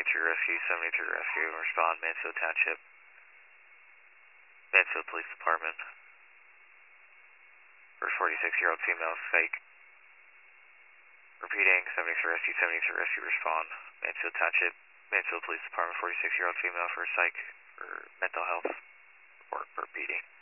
Rescue, 73 Rescue, respond, Mansfield Township. Mansfield Police Department. For 46-year-old female, psych. Repeating, 73 Rescue, respond. Mansfield Township, Mansfield Police Department, 46-year-old female for psych, for mental health, report for repeating.